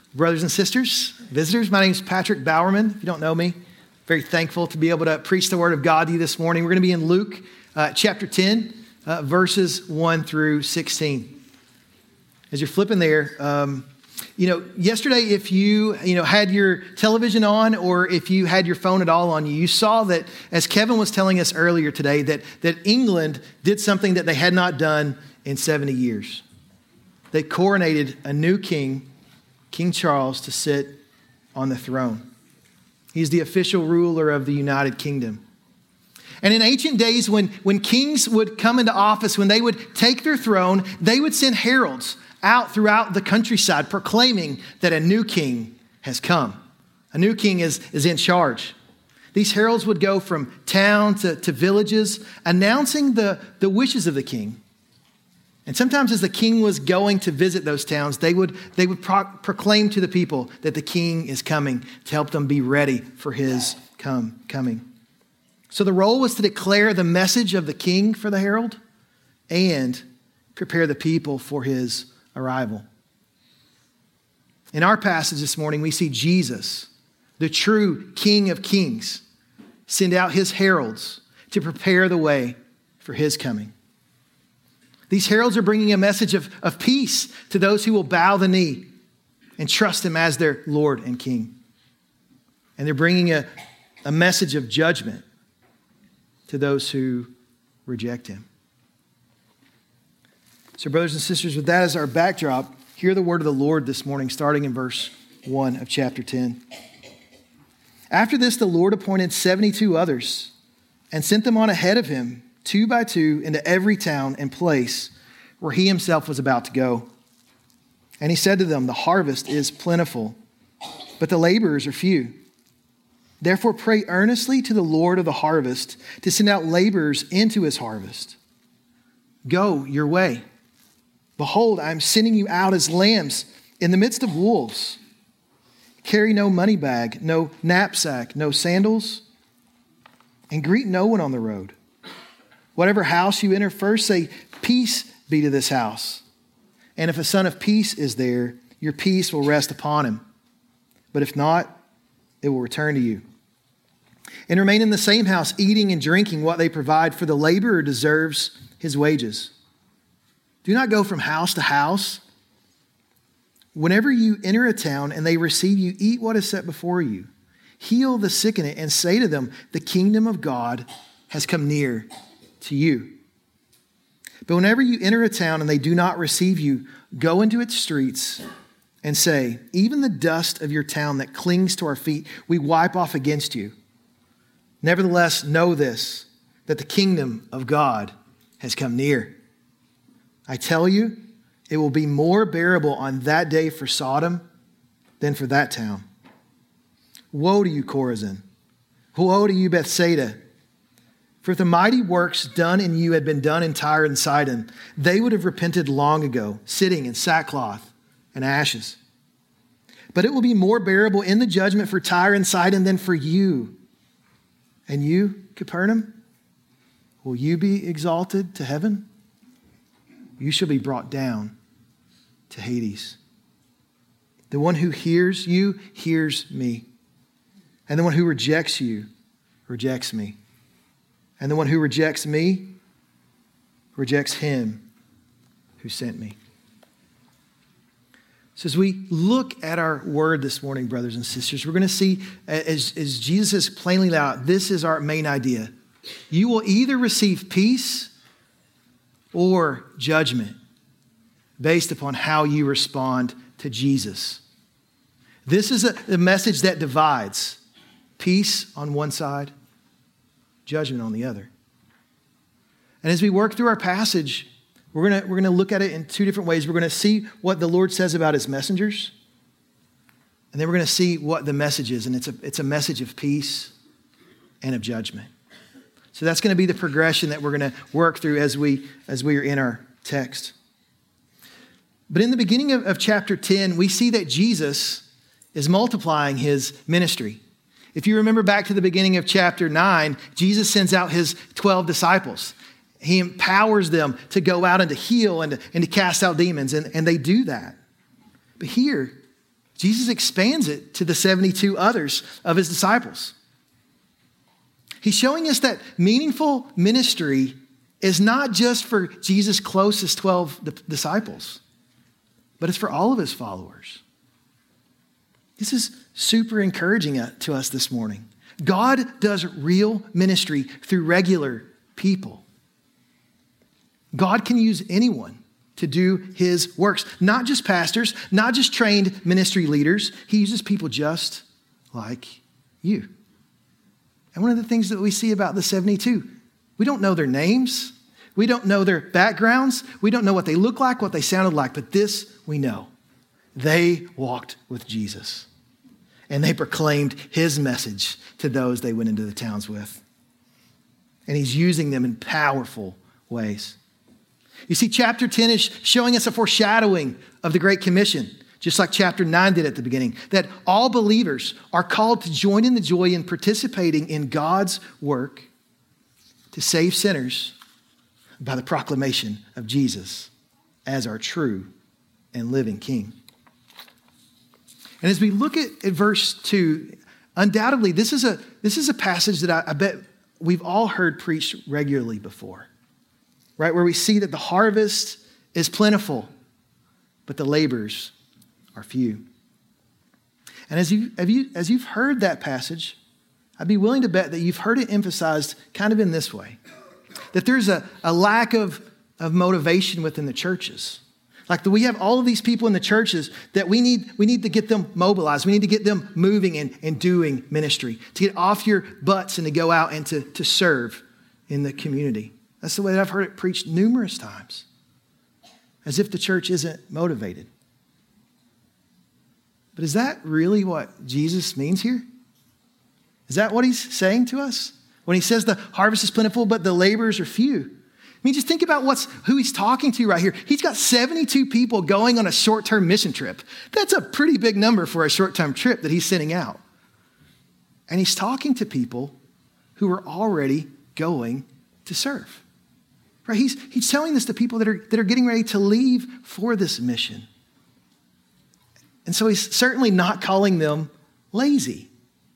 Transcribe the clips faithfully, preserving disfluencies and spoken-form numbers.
Brothers and sisters, visitors, my name is Patrick Bowerman. If you don't know me, very thankful to be able to preach the word of God to you this morning. We're going to be in Luke uh, chapter ten, uh, verses one through sixteen. As you're flipping there, um, you know, yesterday, if you, you know, had your television on or if you had your phone at all on you, you saw that, as Kevin was telling us earlier today, that, that England did something that they had not done in seventy years. They coronated a new king, King Charles, to sit on the throne. He's the official ruler of the United Kingdom. And in ancient days, when, when kings would come into office, when they would take their throne, they would send heralds out throughout the countryside proclaiming that a new king has come. A new king is, is in charge. These heralds would go from town to, to villages, announcing the, the wishes of the king. And sometimes as the king was going to visit those towns, they would, they would pro- proclaim to the people that the king is coming to help them be ready for his come, coming. So the role was to declare the message of the king for the herald and prepare the people for his arrival. In our passage this morning, we see Jesus, the true King of Kings, send out his heralds to prepare the way for his coming. These heralds are bringing a message of, of peace to those who will bow the knee and trust him as their Lord and King. And they're bringing a, a message of judgment to those who reject him. So, brothers and sisters, with that as our backdrop, hear the word of the Lord this morning, starting in verse one of chapter ten. After this, the Lord appointed seventy-two others and sent them on ahead of him, two by two, into every town and place where he himself was about to go. And he said to them, the harvest is plentiful, but the laborers are few. Therefore, pray earnestly to the Lord of the harvest to send out laborers into his harvest. Go your way. Behold, I am sending you out as lambs in the midst of wolves. Carry no money bag, no knapsack, no sandals, and greet no one on the road. Whatever house you enter, first say, peace be to this house. And if a son of peace is there, your peace will rest upon him. But if not, it will return to you. And remain in the same house, eating and drinking what they provide, for the laborer deserves his wages. Do not go from house to house. Whenever you enter a town and they receive you, eat what is set before you. Heal the sick in it and say to them, the kingdom of God has come near to you. But whenever you enter a town and they do not receive you, go into its streets and say, even the dust of your town that clings to our feet, we wipe off against you. Nevertheless, know this, that the kingdom of God has come near. I tell you, it will be more bearable on that day for Sodom than for that town. Woe to you, Chorazin! Woe to you, Bethsaida! For if the mighty works done in you had been done in Tyre and Sidon, they would have repented long ago, sitting in sackcloth and ashes. But it will be more bearable in the judgment for Tyre and Sidon than for you. And you, Capernaum, will you be exalted to heaven? You shall be brought down to Hades. The one who hears you hears me. And the one who rejects you rejects me. And the one who rejects me rejects him who sent me. So as we look at our word this morning, brothers and sisters, we're going to see, as, as Jesus has plainly laid out, this is our main idea. You will either receive peace or judgment based upon how you respond to Jesus. This is a, a message that divides. Peace on one side, judgment on the other. And as we work through our passage, we're going to we're going to look at it in two different ways. We're going to see what the Lord says about his messengers, and then we're going to see what the message is. And it's a, it's a message of peace and of judgment. So that's going to be the progression that we're going to work through as we as we are in our text. But in the beginning of, of chapter ten, we see that Jesus is multiplying his ministry. If you remember back to the beginning of chapter nine, Jesus sends out his twelve disciples. He empowers them to go out and to heal and to, and to cast out demons, and, and they do that. But here, Jesus expands it to the seventy-two others of his disciples. He's showing us that meaningful ministry is not just for Jesus' closest twelve disciples, but it's for all of his followers. This is super encouraging to us this morning. God does real ministry through regular people. God can use anyone to do his works. Not just pastors, not just trained ministry leaders. He uses people just like you. And one of the things that we see about the seventy-two, we don't know their names. We don't know their backgrounds. We don't know what they look like, what they sounded like. But this we know. They walked with Jesus. And they proclaimed his message to those they went into the towns with. And he's using them in powerful ways. You see, chapter ten is showing us a foreshadowing of the Great Commission, just like chapter nine did at the beginning, that all believers are called to join in the joy in participating in God's work to save sinners by the proclamation of Jesus as our true and living King. And as we look at, at verse two, undoubtedly, this is a, this is a passage that I, I bet we've all heard preached regularly before, right? Where we see that the harvest is plentiful, but the laborers are few. And as, you, have you, as you've heard that passage, I'd be willing to bet that you've heard it emphasized kind of in this way, that there's a, a lack of, of motivation within the churches. Like the, we have all of these people in the churches that we need, we need to get them mobilized. We need to get them moving and, and doing ministry, to get off your butts and to go out and to, to serve in the community. That's the way that I've heard it preached numerous times, as if the church isn't motivated. But is that really what Jesus means here? Is that what he's saying to us? When he says the harvest is plentiful, but the laborers are few. I mean, just think about what's who he's talking to right here. He's got seventy-two people going on a short-term mission trip. That's a pretty big number for a short-term trip that he's sending out. And he's talking to people who are already going to serve. Right? He's, he's telling this to people that are, that are getting ready to leave for this mission. And so he's certainly not calling them lazy.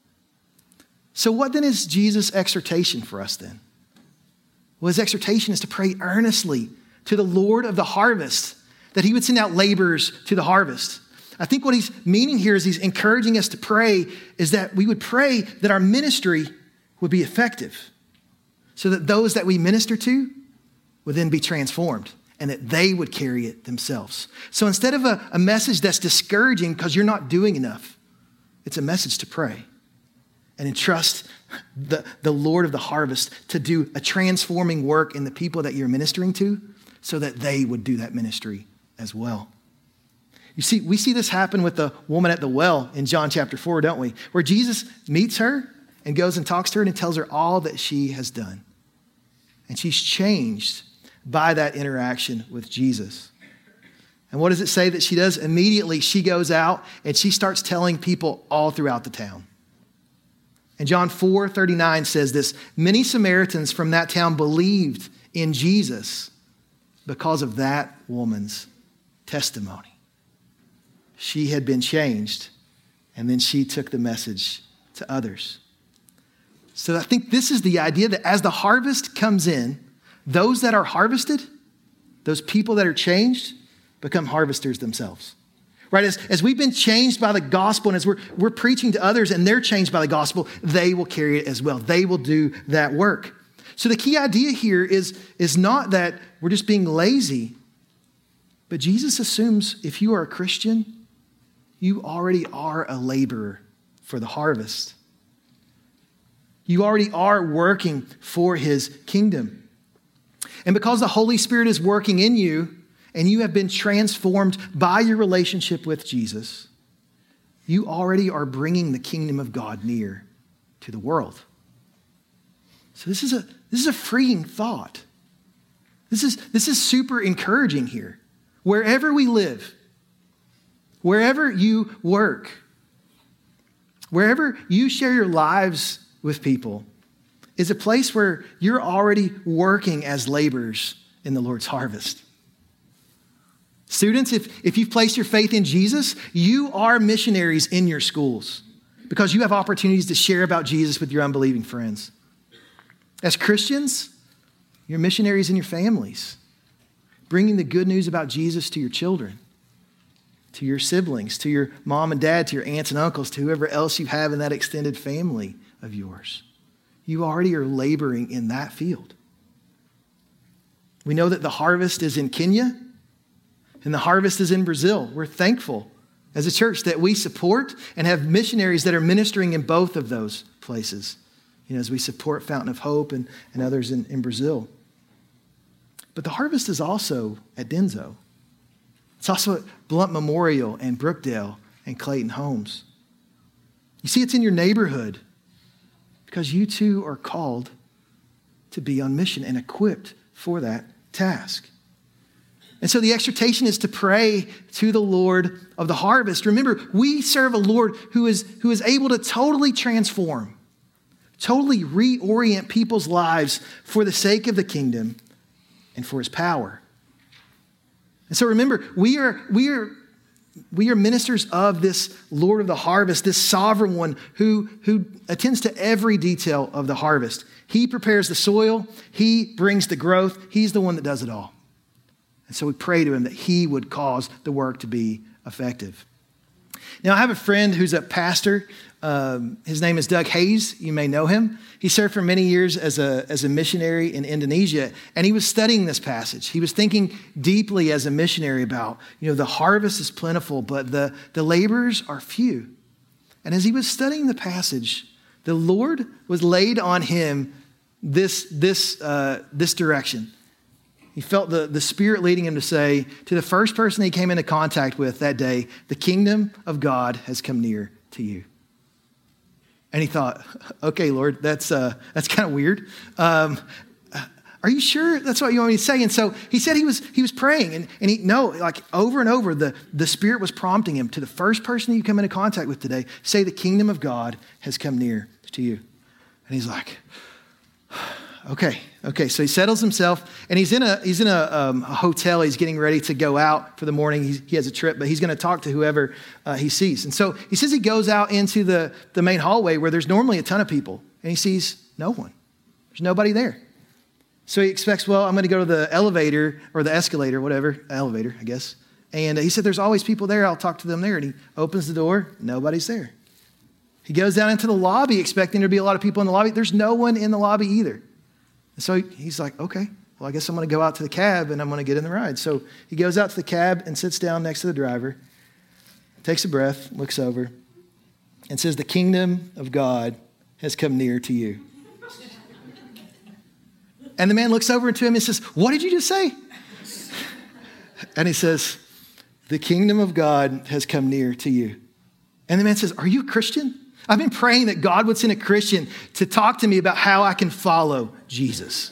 So what then is Jesus' exhortation for us then? Well, his exhortation is to pray earnestly to the Lord of the harvest, that he would send out laborers to the harvest. I think what he's meaning here is he's encouraging us to pray is that we would pray that our ministry would be effective, so that those that we minister to would then be transformed and that they would carry it themselves. So instead of a, a message that's discouraging because you're not doing enough, it's a message to pray and entrust the, the Lord of the harvest to do a transforming work in the people that you're ministering to so that they would do that ministry as well. You see, we see this happen with the woman at the well in John chapter four, don't we? Where Jesus meets her and goes and talks to her and tells her all that she has done. And she's changed by that interaction with Jesus. And what does it say that she does? Immediately, she goes out and she starts telling people all throughout the town. And John four thirty-nine says this, many Samaritans from that town believed in Jesus because of that woman's testimony. She had been changed, and then she took the message to others. So I think this is the idea that as the harvest comes in, those that are harvested, those people that are changed, become harvesters themselves. Right? As, as we've been changed by the gospel and as we're, we're preaching to others and they're changed by the gospel, they will carry it as well. They will do that work. So the key idea here is, is not that we're just being lazy, but Jesus assumes if you are a Christian, you already are a laborer for the harvest. You already are working for his kingdom. And because the Holy Spirit is working in you, and you have been transformed by your relationship with Jesus, you already are bringing the kingdom of God near to the world. So this is a, this is a freeing thought. This is, this is super encouraging here. Wherever we live, wherever you work, wherever you share your lives with people, is a place where you're already working as laborers in the Lord's harvest. Students, if, if you've placed your faith in Jesus, you are missionaries in your schools because you have opportunities to share about Jesus with your unbelieving friends. As Christians, you're missionaries in your families, bringing the good news about Jesus to your children, to your siblings, to your mom and dad, to your aunts and uncles, to whoever else you have in that extended family of yours. You already are laboring in that field. We know that the harvest is in Kenya and the harvest is in Brazil. We're thankful as a church that we support and have missionaries that are ministering in both of those places. You know, as we support Fountain of Hope and, and others in, in Brazil. But the harvest is also at Denzo. It's also at Blunt Memorial and Brookdale and Clayton Homes. You see, it's in your neighborhood because you too are called to be on mission and equipped for that task. And so the exhortation is to pray to the Lord of the harvest. Remember, we serve a Lord who is, who is able to totally transform, totally reorient people's lives for the sake of the kingdom and for his power. And so remember, we are, we are, we are ministers of this Lord of the harvest, this sovereign one who, who attends to every detail of the harvest. He prepares the soil. He brings the growth. He's the one that does it all. And so we pray to him that he would cause the work to be effective. Now, I have a friend who's a pastor. Um, his name is Doug Hayes. You may know him. He served for many years as a, as a missionary in Indonesia, and he was studying this passage. He was thinking deeply as a missionary about, you know, the harvest is plentiful, but the, the laborers are few. And as he was studying the passage, the Lord was laid on him this, this, uh, this direction. He felt the, the Spirit leading him to say to the first person he came into contact with that day, the kingdom of God has come near to you. And he thought, okay, Lord, that's uh, that's kind of weird. Um, are you sure that's what you want me to say? And so he said he was he was praying, and, and he no, like over and over, the, the Spirit was prompting him to the first person you come into contact with today, say the kingdom of God has come near to you. And he's like, okay, okay. So he settles himself, and he's in a he's in a, um, a hotel. He's getting ready to go out for the morning. He's, he has a trip, but he's going to talk to whoever uh, he sees. And so he says he goes out into the, the main hallway where there's normally a ton of people, and he sees no one. There's nobody there. So he expects, well, I'm going to go to the elevator or the escalator, whatever, elevator, I guess. And he said, there's always people there. I'll talk to them there. And he opens the door. Nobody's there. He goes down into the lobby expecting there to be a lot of people in the lobby. There's no one in the lobby either. So he's like, okay, well, I guess I'm going to go out to the cab and I'm going to get in the ride. So he goes out to the cab and sits down next to the driver, takes a breath, looks over, and says, the kingdom of God has come near to you. And the man looks over to him and says, what did you just say? And he says, the kingdom of God has come near to you. And the man says, are you a Christian? I've been praying that God would send a Christian to talk to me about how I can follow Jesus.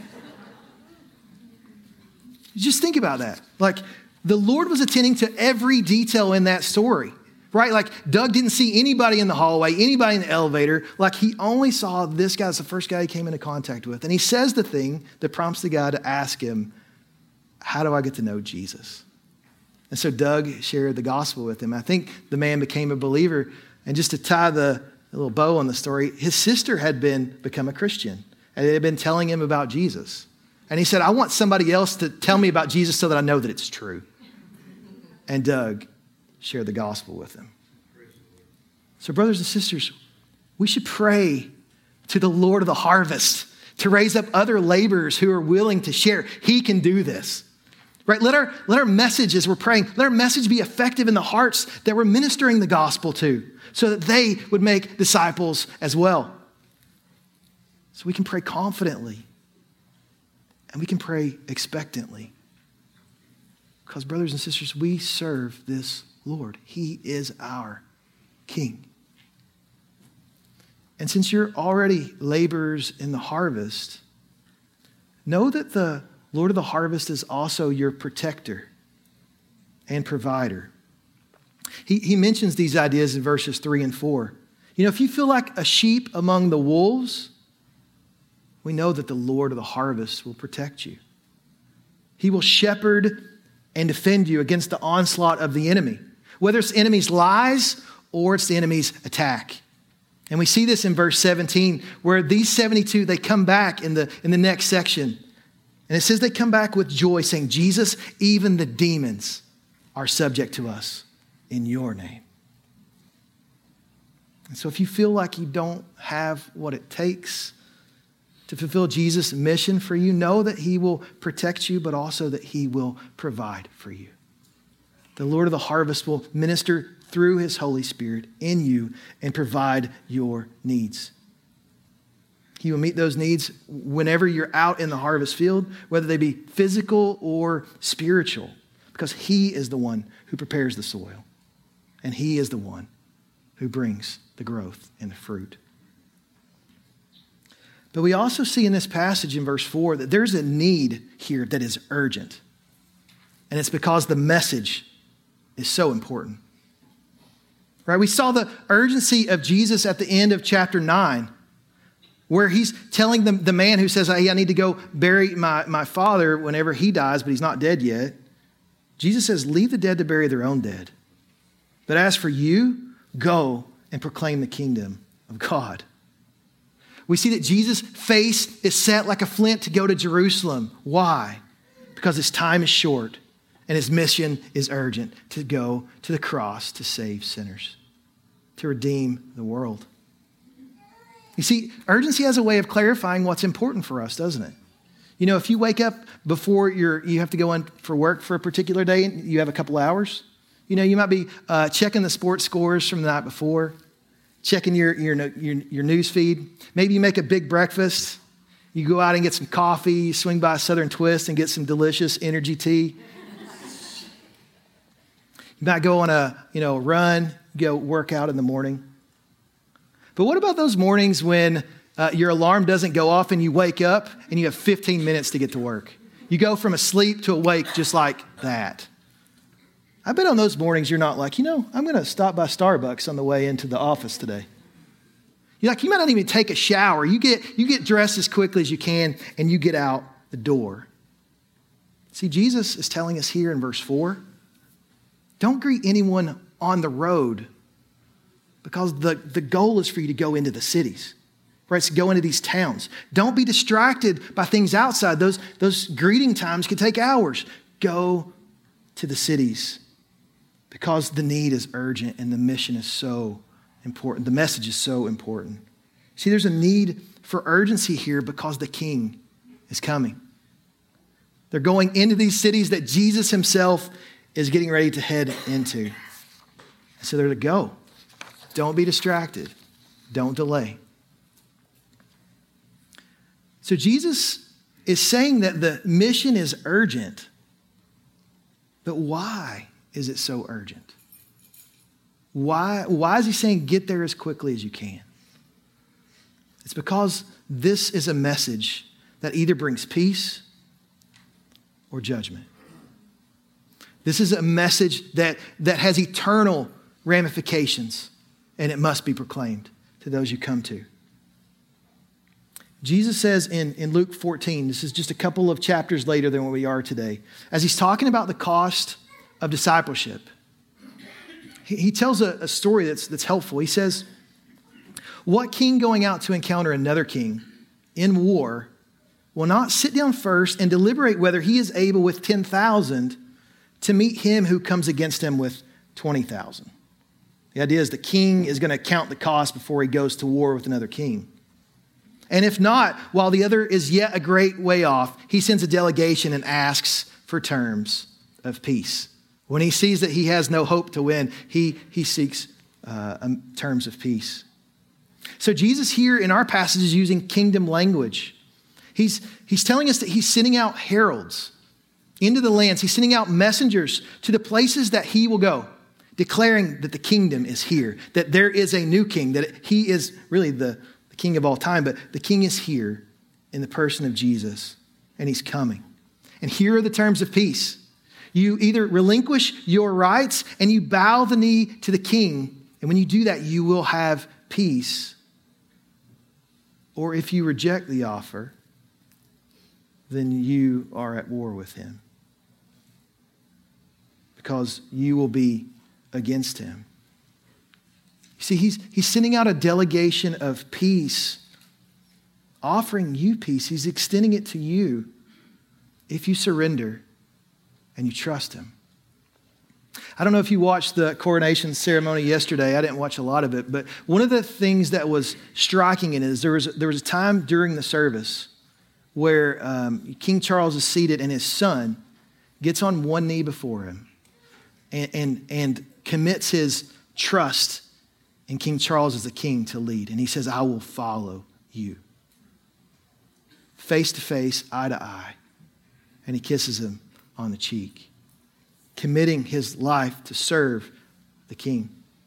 Just think about that. Like, the Lord was attending to every detail in that story, right? Like, Doug didn't see anybody in the hallway, anybody in the elevator. Like, he only saw this guy as the first guy he came into contact with. And he says the thing that prompts the guy to ask him, how do I get to know Jesus? And so Doug shared the gospel with him. I think the man became a believer. And just to tie the little bow on the story, his sister had been become a Christian, and they had been telling him about Jesus. And he said, I want somebody else to tell me about Jesus so that I know that it's true. And Doug shared the gospel with him. So brothers and sisters, we should pray to the Lord of the harvest to raise up other laborers who are willing to share. He can do this. Right? Let our, let our message as we're praying, let our message be effective in the hearts that we're ministering the gospel to, so that they would make disciples as well. So we can pray confidently and we can pray expectantly. Because brothers and sisters, we serve this Lord. He is our King. And since you're already laborers in the harvest, know that the Lord of the harvest is also your protector and provider. He, he mentions these ideas in verses three and four. You know, if you feel like a sheep among the wolves, we know that the Lord of the harvest will protect you. He will shepherd and defend you against the onslaught of the enemy, whether it's the enemy's lies or it's the enemy's attack. And we see this in verse seventeen, where these seventy-two, they come back in the, in the next section. And it says they come back with joy, saying, Jesus, even the demons are subject to us in your name. And so if you feel like you don't have what it takes to fulfill Jesus' mission for you, know that he will protect you, but also that he will provide for you. The Lord of the harvest will minister through his Holy Spirit in you and provide your needs. He will meet those needs whenever you're out in the harvest field, whether they be physical or spiritual, because he is the one who prepares the soil, and he is the one who brings the growth and the fruit. But we also see in this passage in verse four that there's a need here that is urgent, and it's because the message is so important. Right? We saw the urgency of Jesus at the end of chapter nine, where he's telling the, the man who says, hey, I need to go bury my, my father whenever he dies, but he's not dead yet. Jesus says, leave the dead to bury their own dead. But as for you, go and proclaim the kingdom of God. We see that Jesus' face is set like a flint to go to Jerusalem. Why? Because his time is short and his mission is urgent, to go to the cross to save sinners, to redeem the world. You see, urgency has a way of clarifying what's important for us, doesn't it? You know, if you wake up before you're, you have to go in for work for a particular day and you have a couple hours, you know, you might be uh, checking the sports scores from the night before, checking your, your, your, your news feed. Maybe you make a big breakfast. You go out and get some coffee, you swing by Southern Twist and get some delicious energy tea. You might go on a, you know, run, go work out in the morning. But what about those mornings when uh, your alarm doesn't go off and you wake up and you have fifteen minutes to get to work? You go from asleep to awake just like that. I bet on those mornings you're not like, you know, I'm going to stop by Starbucks on the way into the office today. You're like, you might not even take a shower. You get, you get dressed as quickly as you can and you get out the door. See, Jesus is telling us here in verse four, don't greet anyone on the road, because the, the goal is for you to go into the cities, right? So go into these towns. Don't be distracted by things outside. Those, those greeting times can take hours. Go to the cities because the need is urgent and the mission is so important. The message is so important. See, there's a need for urgency here because the King is coming. They're going into these cities that Jesus himself is getting ready to head into. So they're to go. Don't be distracted. Don't delay. So Jesus is saying that the mission is urgent. But why is it so urgent? Why, why is he saying get there as quickly as you can? It's because this is a message that either brings peace or judgment. This is a message that, that has eternal ramifications, and it must be proclaimed to those you come to. Jesus says in, in Luke fourteen, this is just a couple of chapters later than where we are today, as he's talking about the cost of discipleship, he, he tells a, a story that's, that's helpful. He says, what king going out to encounter another king in war will not sit down first and deliberate whether he is able with ten thousand to meet him who comes against him with twenty thousand? The idea is the king is going to count the cost before he goes to war with another king. And if not, while the other is yet a great way off, he sends a delegation and asks for terms of peace. When he sees that he has no hope to win, he, he seeks uh, um, terms of peace. So Jesus here in our passage is using kingdom language. He's, he's telling us that he's sending out heralds into the lands. He's sending out messengers to the places that he will go, declaring that the kingdom is here, that there is a new king, that he is really the, the king of all time, but the king is here in the person of Jesus, and he's coming. And here are the terms of peace. You either relinquish your rights and you bow the knee to the king, and when you do that, you will have peace. Or if you reject the offer, then you are at war with him. because you will be against him. You see, he's, he's sending out a delegation of peace, offering you peace. He's extending it to you if you surrender and you trust him. I don't know if you watched the coronation ceremony yesterday. I didn't watch a lot of it, but one of the things that was striking in it is there was, there was a time during the service where um, King Charles is seated and his son gets on one knee before him and, and, and commits his trust in King Charles as the king to lead. And he says, I will follow you. Face to face, eye to eye. And he kisses him on the cheek, committing his life to serve the king.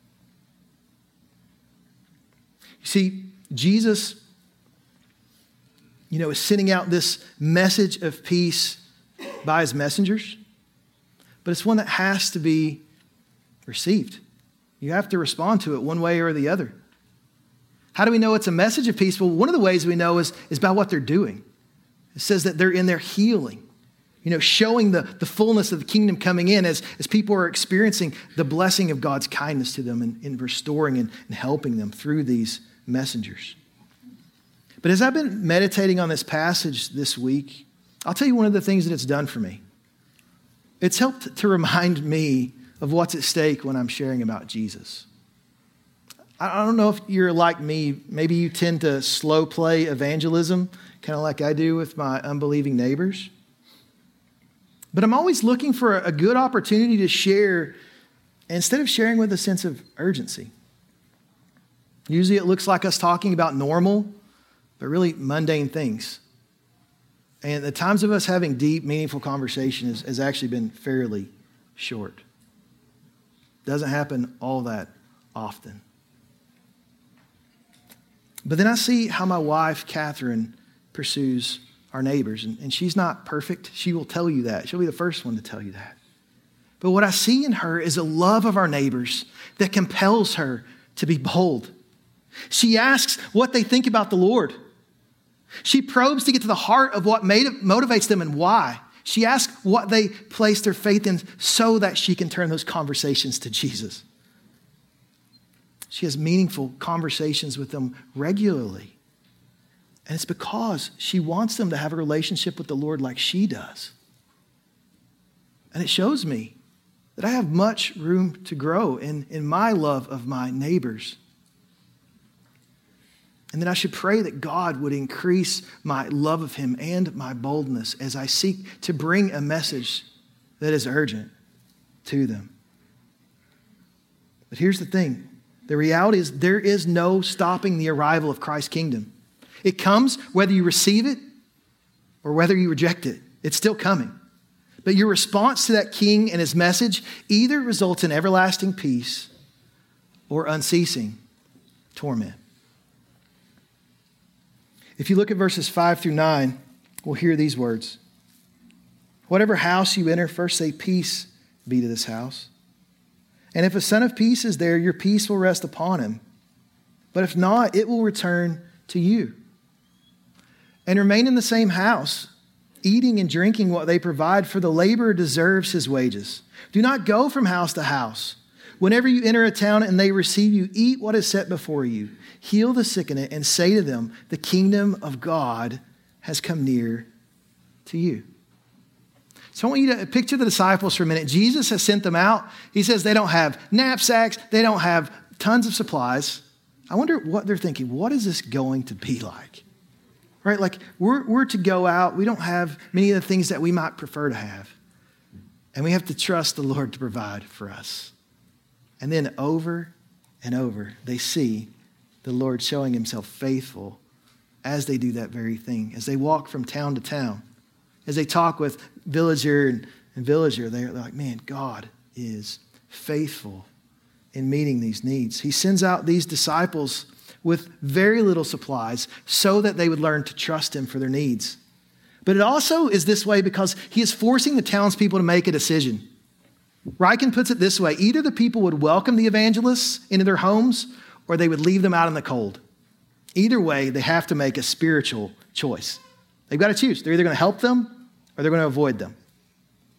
You see, Jesus, you know, is sending out this message of peace by his messengers, but it's one that has to be received. You have to respond to it one way or the other. How do we know it's a message of peace? Well, one of the ways we know is, is by what they're doing. It says that they're in their healing, you know, showing the, the fullness of the kingdom coming in as, as people are experiencing the blessing of God's kindness to them and, and restoring and, and helping them through these messengers. But as I've been meditating on this passage this week, I'll tell you one of the things that it's done for me. It's helped to remind me of what's at stake when I'm sharing about Jesus. I don't know if you're like me. Maybe you tend to slow play evangelism, kind of like I do with my unbelieving neighbors. But I'm always looking for a good opportunity to share instead of sharing with a sense of urgency. Usually it looks like us talking about normal, but really mundane things. And the times of us having deep, meaningful conversation has, has actually been fairly short. Doesn't happen all that often. But then I see how my wife, Catherine, pursues our neighbors. And, and she's not perfect. She will tell you that. She'll be the first one to tell you that. But what I see in her is a love of our neighbors that compels her to be bold. She asks what they think about the Lord. She probes to get to the heart of what motivates them and why. She asks what they place their faith in so that she can turn those conversations to Jesus. She has meaningful conversations with them regularly. And it's because she wants them to have a relationship with the Lord like she does. And it shows me that I have much room to grow in, in my love of my neighbors. And then I should pray that God would increase my love of him and my boldness as I seek to bring a message that is urgent to them. But here's the thing. The reality is there is no stopping the arrival of Christ's kingdom. It comes whether you receive it or whether you reject it. It's still coming. But your response to that king and his message either results in everlasting peace or unceasing torment. If you look at verses five through nine, we'll hear these words. Whatever house you enter, first say, peace be to this house. And if a son of peace is there, your peace will rest upon him. But if not, it will return to you. And remain in the same house, eating and drinking what they provide, for the laborer deserves his wages. Do not go from house to house. Whenever you enter a town and they receive you, eat what is set before you. Heal the sick in it and say to them, the kingdom of God has come near to you. So I want you to picture the disciples for a minute. Jesus has sent them out. He says they don't have knapsacks. They don't have tons of supplies. I wonder what they're thinking. What is this going to be like? Right? Like we're, we're to go out. We don't have many of the things that we might prefer to have. And we have to trust the Lord to provide for us. And then over and over, they see the Lord showing himself faithful as they do that very thing. As they walk from town to town, as they talk with villager and, and villager, they're like, man, God is faithful in meeting these needs. He sends out these disciples with very little supplies so that they would learn to trust him for their needs. But it also is this way because he is forcing the townspeople to make a decision. Ryken puts it this way. Either the people would welcome the evangelists into their homes or they would leave them out in the cold. Either way, they have to make a spiritual choice. They've got to choose. They're either going to help them or they're going to avoid them.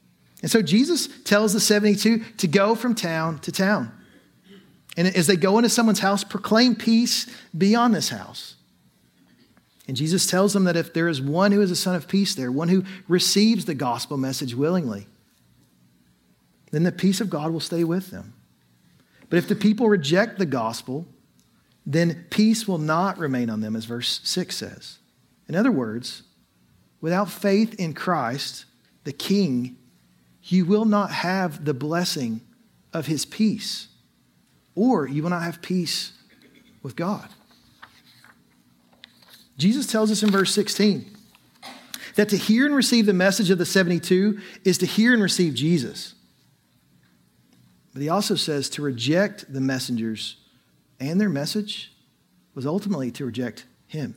And so Jesus tells the seventy-two to go from town to town. And as they go into someone's house, proclaim peace beyond this house. And Jesus tells them that if there is one who is a son of peace there, one who receives the gospel message willingly, then the peace of God will stay with them. But if the people reject the gospel, then peace will not remain on them, as verse six says. In other words, without faith in Christ, the King, you will not have the blessing of his peace, or you will not have peace with God. Jesus tells us in verse sixteen that to hear and receive the message of the seventy-two is to hear and receive Jesus. But he also says to reject the messengers and their message was ultimately to reject him.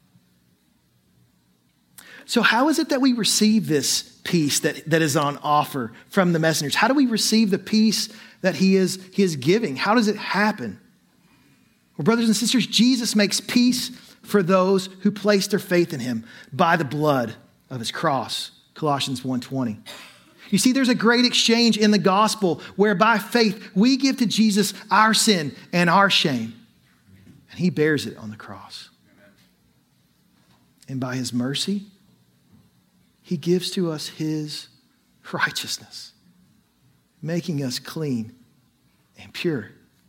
So how is it that we receive this peace that, that is on offer from the messengers? How do we receive the peace that he is, he is giving? How does it happen? Well, brothers and sisters, Jesus makes peace for those who place their faith in him by the blood of his cross. Colossians one twenty. You see, there's a great exchange in the gospel where by faith we give to Jesus our sin and our shame. And he bears it on the cross. And by his mercy, he gives to us his righteousness, making us clean and pure.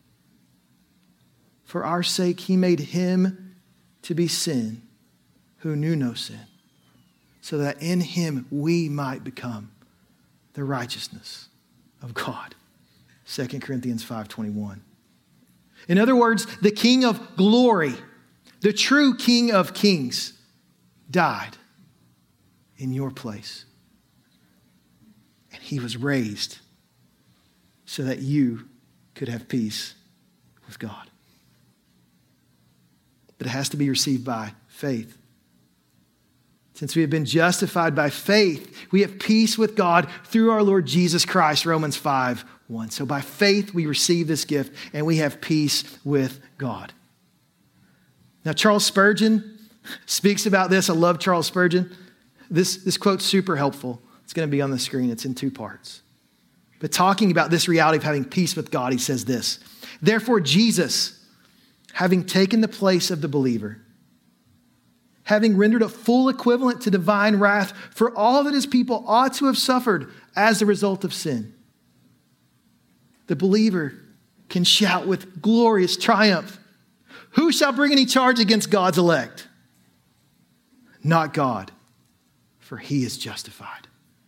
For our sake, he made him to be sin who knew no sin, so that in him we might become the righteousness of God. Second Corinthians five twenty-one. In other words, the King of glory, the true King of kings, died in your place. And he was raised so that you could have peace with God. But it has to be received by faith. Since we have been justified by faith, we have peace with God through our Lord Jesus Christ, Romans five one. So by faith, we receive this gift and we have peace with God. Now, Charles Spurgeon speaks about this. I love Charles Spurgeon. This, this quote's super helpful. It's going to be on the screen. It's in two parts. But talking about this reality of having peace with God, he says this: therefore, Jesus, having taken the place of the believer, having rendered a full equivalent to divine wrath for all that his people ought to have suffered as the result of sin, the believer can shout with glorious triumph, who shall bring any charge against God's elect? Not God, for he is justified.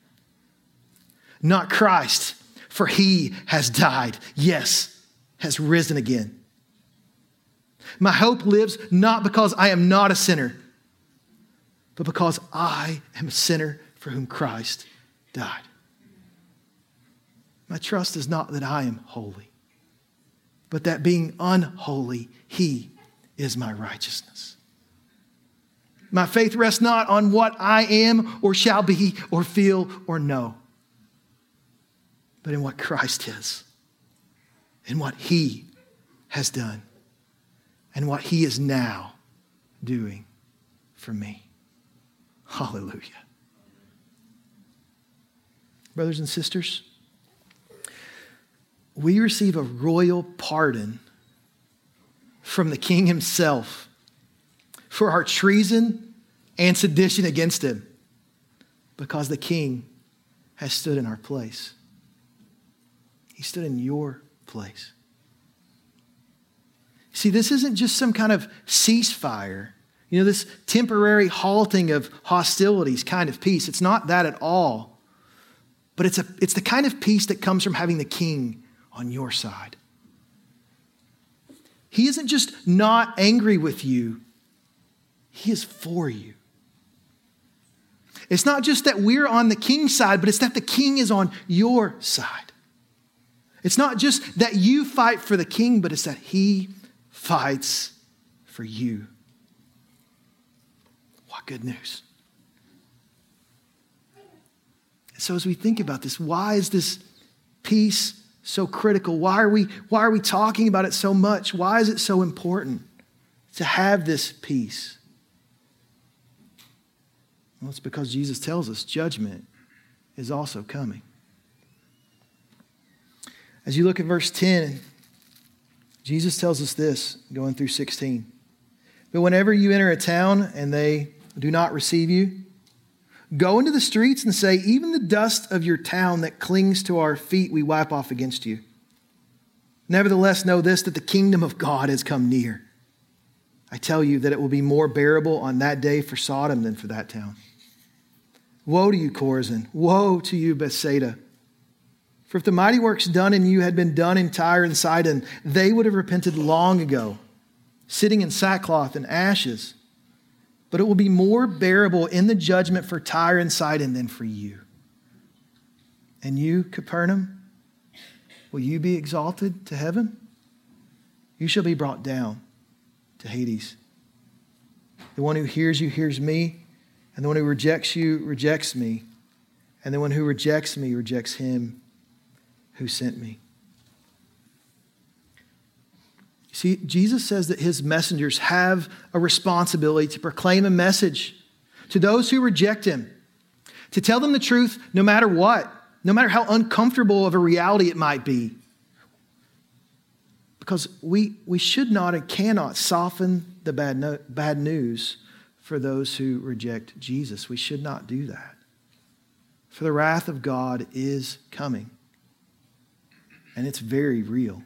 Not Christ, for he has died, yes, has risen again. My hope lives not because I am not a sinner, but because I am a sinner for whom Christ died. My trust is not that I am holy, but that being unholy, he is my righteousness. My faith rests not on what I am or shall be or feel or know, but in what Christ is, in what he has done, and what he is now doing for me. Hallelujah. Brothers and sisters, we receive a royal pardon from the King himself for our treason and sedition against him, because the King has stood in our place. He stood in your place. See, this isn't just some kind of ceasefire, you know, this temporary halting of hostilities kind of peace. It's not that at all. But it's a it's the kind of peace that comes from having the King on your side. He isn't just not angry with you. He is for you. It's not just that we're on the King's side, but it's that the King is on your side. It's not just that you fight for the King, but it's that he fights for you. What good news. So as we think about this, why is this peace so critical? Why are we, why are we talking about it so much? Why is it so important to have this peace? Well, it's because Jesus tells us judgment is also coming. As you look at verse ten, Jesus tells us this, going through sixteen. But whenever you enter a town and they do not receive you, go into the streets and say, even the dust of your town that clings to our feet we wipe off against you. Nevertheless, know this, that the kingdom of God has come near. I tell you that it will be more bearable on that day for Sodom than for that town. Woe to you, Chorazin! Woe to you, Bethsaida! For if the mighty works done in you had been done in Tyre and Sidon, they would have repented long ago, sitting in sackcloth and ashes. But it will be more bearable in the judgment for Tyre and Sidon than for you. And you, Capernaum, will you be exalted to heaven? You shall be brought down to Hades. The one who hears you hears me, and the one who rejects you rejects me, and the one who rejects me rejects him who sent me. See, Jesus says that his messengers have a responsibility to proclaim a message to those who reject him, to tell them the truth no matter what, no matter how uncomfortable of a reality it might be. Because we, we should not and cannot soften the bad, no, bad news for those who reject Jesus. We should not do that. For the wrath of God is coming, and it's very real.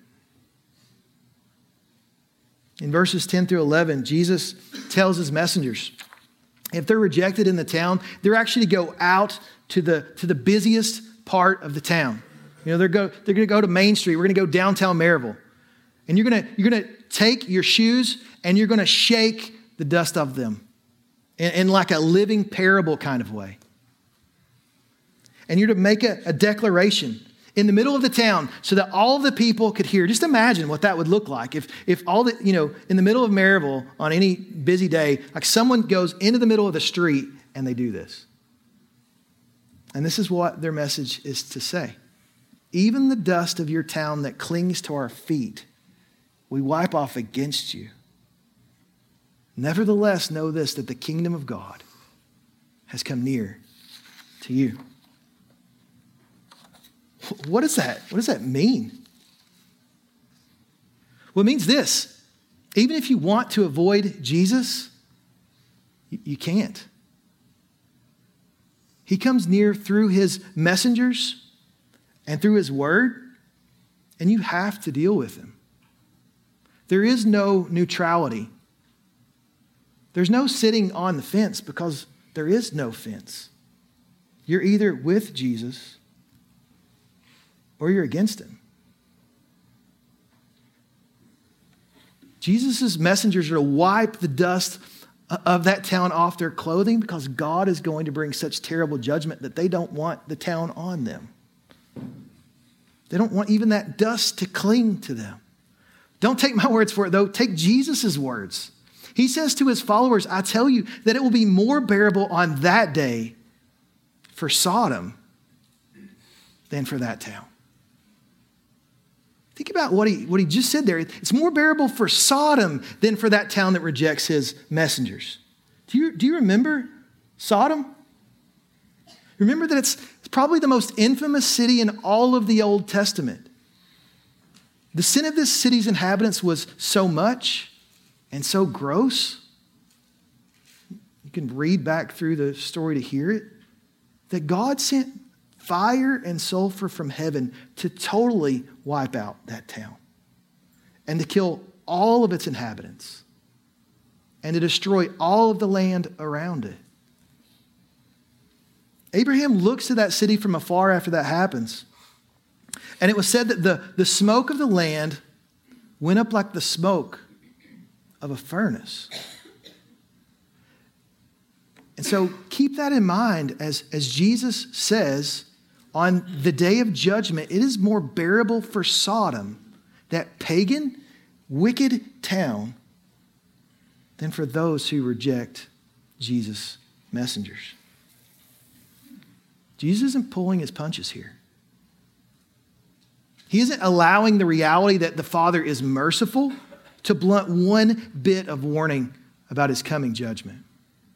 In verses ten through eleven, Jesus tells his messengers, if they're rejected in the town, they're actually to go out to the, to the busiest part of the town. You know, they're, go, they're going to go to Main Street. We're going to go downtown Maryville. And you're going to, you're going to take your shoes and you're going to shake the dust of them in, in like a living parable kind of way. And you're to make a, a declaration in the middle of the town so that all of the people could hear. Just imagine what that would look like if, if all the, you know, in the middle of Maryville on any busy day, like someone goes into the middle of the street and they do this. And this is what their message is to say. Even the dust of your town that clings to our feet, we wipe off against you. Nevertheless, know this, that the kingdom of God has come near to you. What is that? What does that mean? Well, it means this. Even if you want to avoid Jesus, you can't. He comes near through his messengers and through his word, and you have to deal with him. There is no neutrality. There's no sitting on the fence because there is no fence. You're either with Jesus or you're against him. Jesus' messengers are to wipe the dust of that town off their clothing because God is going to bring such terrible judgment that they don't want the town on them. They don't want even that dust to cling to them. Don't take my words for it, though. Take Jesus' words. He says to his followers, I tell you that it will be more bearable on that day for Sodom than for that town. Think about what he, what he just said there. It's more bearable for Sodom than for that town that rejects his messengers. Do you, do you remember Sodom? Remember that it's, it's probably the most infamous city in all of the Old Testament. The sin of this city's inhabitants was so much and so gross. You can read back through the story to hear it. That God sent fire and sulfur from heaven to totally wipe out that town and to kill all of its inhabitants and to destroy all of the land around it. Abraham looks at that city from afar after that happens. And it was said that the, the smoke of the land went up like the smoke of a furnace. And so keep that in mind as, as Jesus says, on the day of judgment, it is more bearable for Sodom, that pagan, wicked town, than for those who reject Jesus' messengers. Jesus isn't pulling his punches here. He isn't allowing the reality that the Father is merciful to blunt one bit of warning about his coming judgment.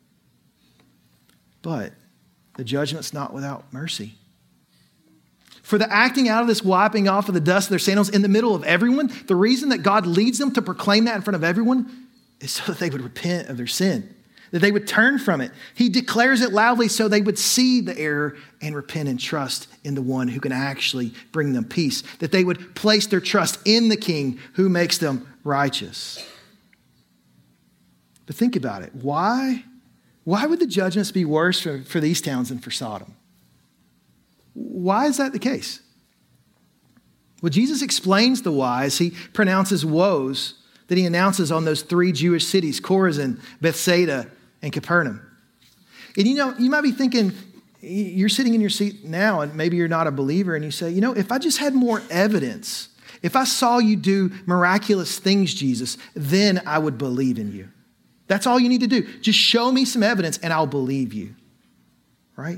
But the judgment's not without mercy. for the acting out of this wiping off of the dust of their sandals in the middle of everyone. The reason that God leads them to proclaim that in front of everyone is so that they would repent of their sin, that they would turn from it. He declares it loudly so they would see the error and repent and trust in the one who can actually bring them peace, that they would place their trust in the King who makes them righteous. But think about it. Why, why would the judgments be worse for, for these towns than for Sodom? Why is that the case? Well, Jesus explains the why as he pronounces woes that he announces on those three Jewish cities, Chorazin, Bethsaida, and Capernaum. And you know, you might be thinking, you're sitting in your seat now and maybe you're not a believer and you say, you know, if I just had more evidence, if I saw you do miraculous things, Jesus, then I would believe in you. That's all you need to do. Just show me some evidence and I'll believe you, right?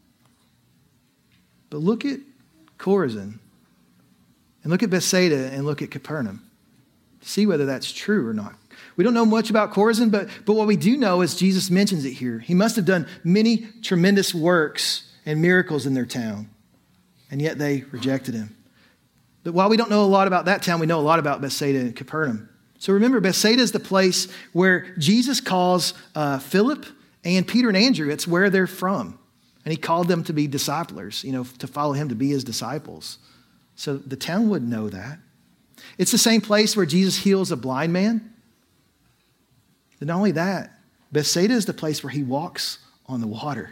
But look at Chorazin and look at Bethsaida and look at Capernaum. See whether that's true or not. We don't know much about Chorazin, but, but what we do know is Jesus mentions it here. He must have done many tremendous works and miracles in their town, and yet they rejected him. But while we don't know a lot about that town, we know a lot about Bethsaida and Capernaum. So remember, Bethsaida is the place where Jesus calls uh, Philip and Peter and Andrew. It's where they're from. And he called them to be disciplers, you know, to follow him, to be his disciples. So the town would know that. It's the same place where Jesus heals a blind man. And not only that, Bethsaida is the place where he walks on the water.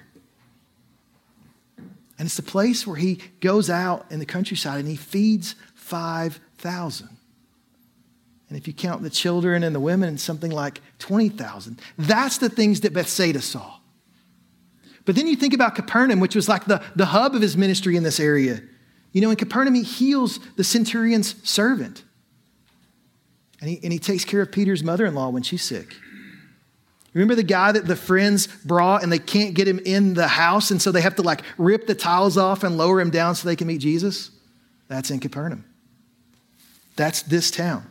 And it's the place where he goes out in the countryside and he feeds five thousand. And if you count the children and the women, it's something like twenty thousand. That's the things that Bethsaida saw. But then you think about Capernaum, which was like the, the hub of his ministry in this area. You know, in Capernaum, he heals the centurion's servant. And he, and he takes care of Peter's mother-in-law when she's sick. Remember the guy that the friends brought and they can't get him in the house, and so they have to like rip the tiles off and lower him down so they can meet Jesus? That's in Capernaum. That's this town.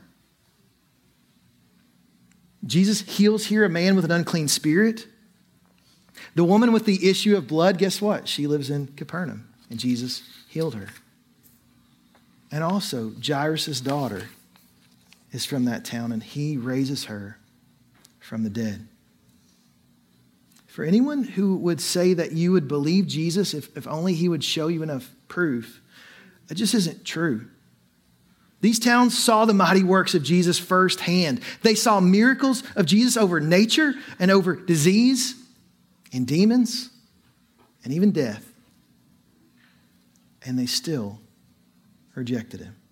Jesus heals here a man with an unclean spirit. The woman with the issue of blood, guess what? She lives in Capernaum, and Jesus healed her. And also, Jairus' daughter is from that town, and he raises her from the dead. For anyone who would say that you would believe Jesus if, if only he would show you enough proof, that just isn't true. These towns saw the mighty works of Jesus firsthand. They saw miracles of Jesus over nature and over disease and demons and even death. And they still rejected him.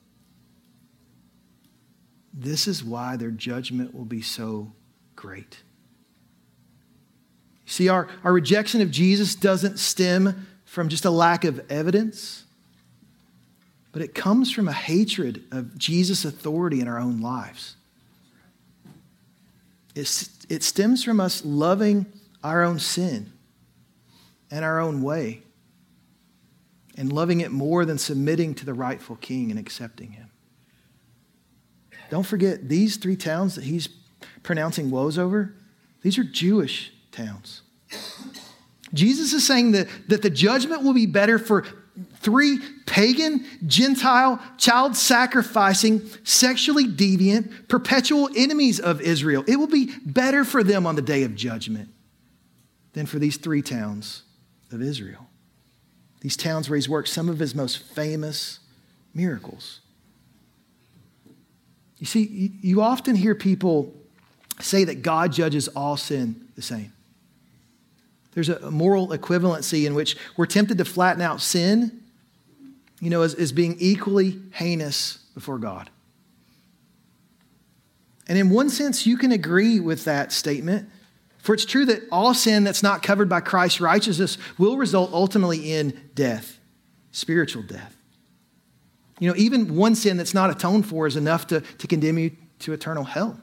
This is why their judgment will be so great. See, our, our rejection of Jesus doesn't stem from just a lack of evidence, but it comes from a hatred of Jesus' authority in our own lives. It's, it stems from us loving our own sin and our own way and loving it more than submitting to the rightful king and accepting him. Don't forget, these three towns that he's pronouncing woes over, these are Jewish towns. Jesus is saying that, that the judgment will be better for three pagan, Gentile, child-sacrificing, sexually deviant, perpetual enemies of Israel. It will be better for them on the day of judgment than for these three towns of Israel. These towns where he's worked some of his most famous miracles. You see, you, you often hear people say that God judges all sin the same. There's a moral equivalency in which we're tempted to flatten out sin, you know, as, as being equally heinous before God. And in one sense, you can agree with that statement, for it's true that all sin that's not covered by Christ's righteousness will result ultimately in death, spiritual death. You know, even one sin that's not atoned for is enough to, to condemn you to eternal hell.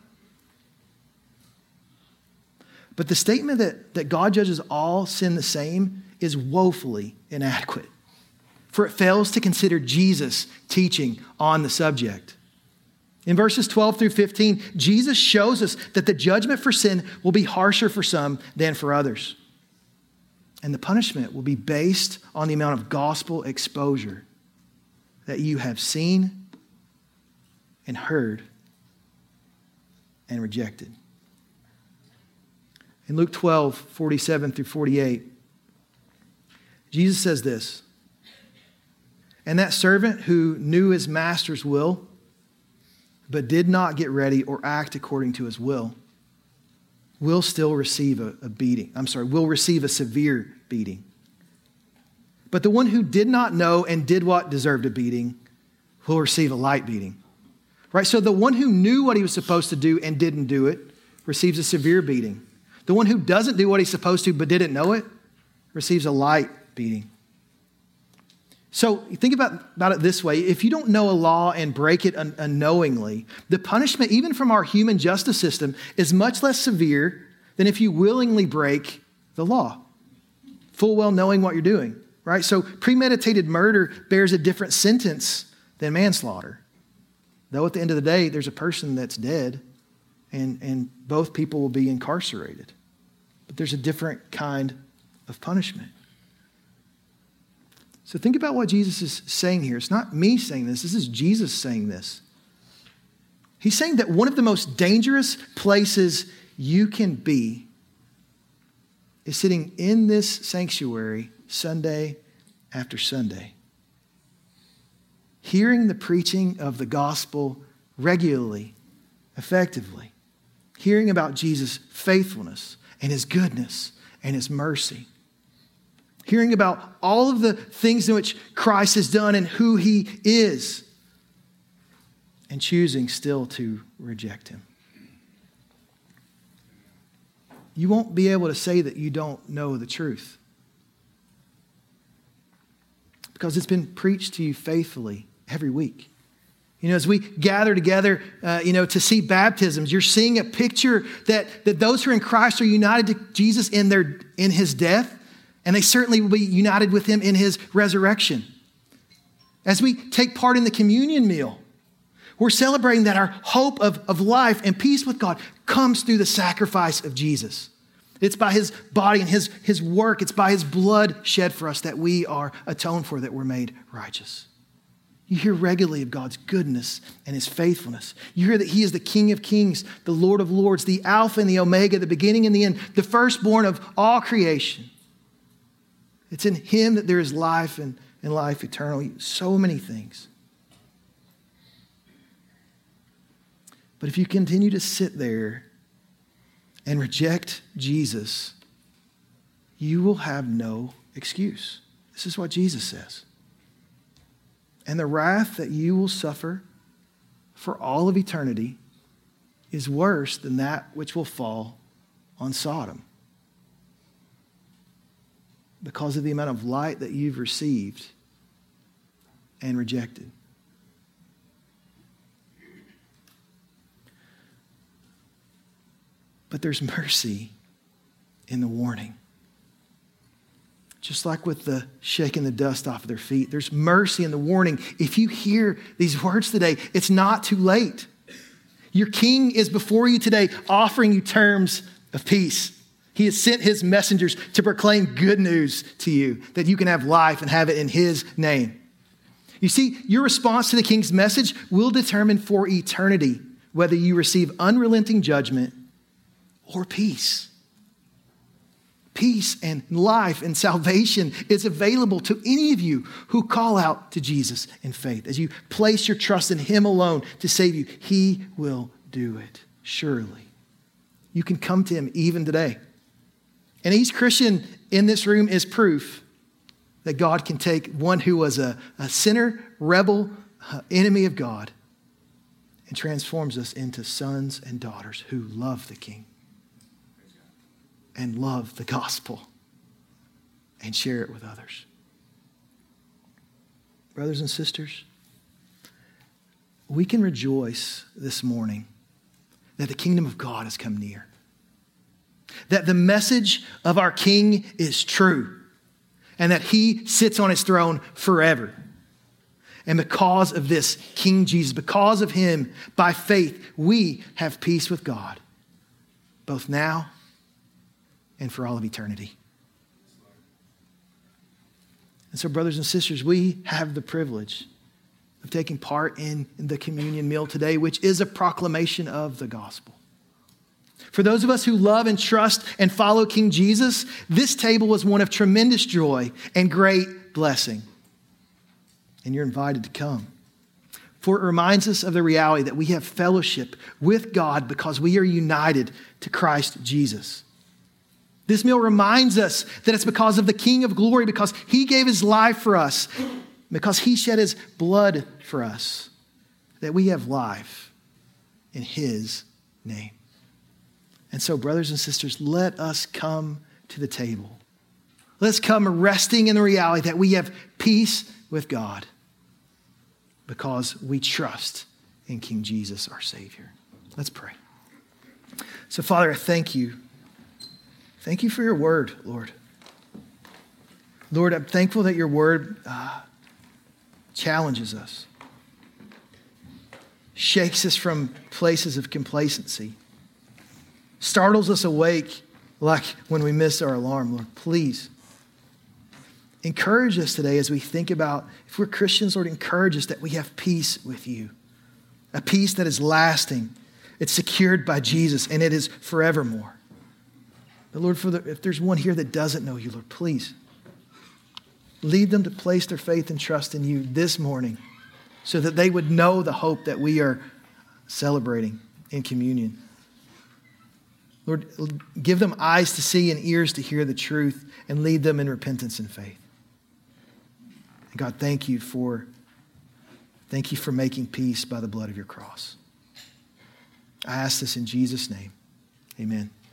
But the statement that, that God judges all sin the same is woefully inadequate, for it fails to consider Jesus' teaching on the subject. In verses twelve through fifteen, Jesus shows us that the judgment for sin will be harsher for some than for others. And the punishment will be based on the amount of gospel exposure that you have seen and heard and rejected. In Luke twelve, forty-seven through forty-eight, Jesus says this, "And that servant who knew his master's will, but did not get ready or act according to his will, will still receive a, a beating. I'm sorry, will receive a severe beating. But the one who did not know and did what deserved a beating will receive a light beating." Right? So the one who knew what he was supposed to do and didn't do it receives a severe beating. The one who doesn't do what he's supposed to but didn't know it receives a light beating. So think about, about it this way. If you don't know a law and break it un- unknowingly, the punishment, even from our human justice system, is much less severe than if you willingly break the law, full well knowing what you're doing, right? So premeditated murder bears a different sentence than manslaughter. Though at the end of the day, there's a person that's dead and, and both people will be incarcerated. But there's a different kind of punishment. So think about what Jesus is saying here. It's not me saying this. This is Jesus saying this. He's saying that one of the most dangerous places you can be is sitting in this sanctuary Sunday after Sunday, hearing the preaching of the gospel regularly, effectively, hearing about Jesus' faithfulness and his goodness and his mercy, hearing about all of the things in which Christ has done and who he is, and choosing still to reject him. You won't be able to say that you don't know the truth, because it's been preached to you faithfully every week. You know, as we gather together, uh, you know, to see baptisms, you're seeing a picture that, that those who are in Christ are united to Jesus in their in his death, and they certainly will be united with him in his resurrection. As we take part in the communion meal, we're celebrating that our hope of, of life and peace with God comes through the sacrifice of Jesus. It's by his body and his, his work. It's by his blood shed for us that we are atoned for, that we're made righteous. You hear regularly of God's goodness and his faithfulness. You hear that he is the King of kings, the Lord of lords, the Alpha and the Omega, the beginning and the end, the firstborn of all creation. It's in him that there is life and, and life eternal. So many things. But if you continue to sit there and reject Jesus, you will have no excuse. This is what Jesus says. And the wrath that you will suffer for all of eternity is worse than that which will fall on Sodom, because of the amount of light that you've received and rejected. But there's mercy in the warning. Just like with the shaking the dust off of their feet, there's mercy in the warning. If you hear these words today, it's not too late. Your King is before you today, offering you terms of peace. He has sent his messengers to proclaim good news to you, that you can have life and have it in his name. You see, your response to the King's message will determine for eternity whether you receive unrelenting judgment or peace. Peace and life and salvation is available to any of you who call out to Jesus in faith. As you place your trust in him alone to save you, he will do it, surely. You can come to him even today. And each Christian in this room is proof that God can take one who was a, a sinner, rebel, uh, enemy of God, and transforms us into sons and daughters who love the King and love the gospel and share it with others. Brothers and sisters, we can rejoice this morning that the kingdom of God has come near. That the message of our King is true, and that he sits on his throne forever. And because of this King Jesus, because of him, by faith, we have peace with God, both now and for all of eternity. And so, brothers and sisters, we have the privilege of taking part in the communion meal today, which is a proclamation of the gospel. For those of us who love and trust and follow King Jesus, this table was one of tremendous joy and great blessing. And you're invited to come. For it reminds us of the reality that we have fellowship with God because we are united to Christ Jesus. This meal reminds us that it's because of the King of Glory, because he gave his life for us, because he shed his blood for us, that we have life in his name. And so, brothers and sisters, let us come to the table. Let's come resting in the reality that we have peace with God because we trust in King Jesus, our Savior. Let's pray. So, Father, I thank you. Thank you for your word, Lord. Lord, I'm thankful that your word uh, challenges us, shakes us from places of complacency, startles us awake like when we miss our alarm. Lord, please encourage us today as we think about, if we're Christians, Lord, encourage us that we have peace with you, a peace that is lasting. It's secured by Jesus, and it is forevermore. But Lord, for the, if there's one here that doesn't know you, Lord, please lead them to place their faith and trust in you this morning so that they would know the hope that we are celebrating in communion. Lord, give them eyes to see and ears to hear the truth and lead them in repentance and faith. And God, thank you for, thank you for making peace by the blood of your cross. I ask this in Jesus' name. Amen.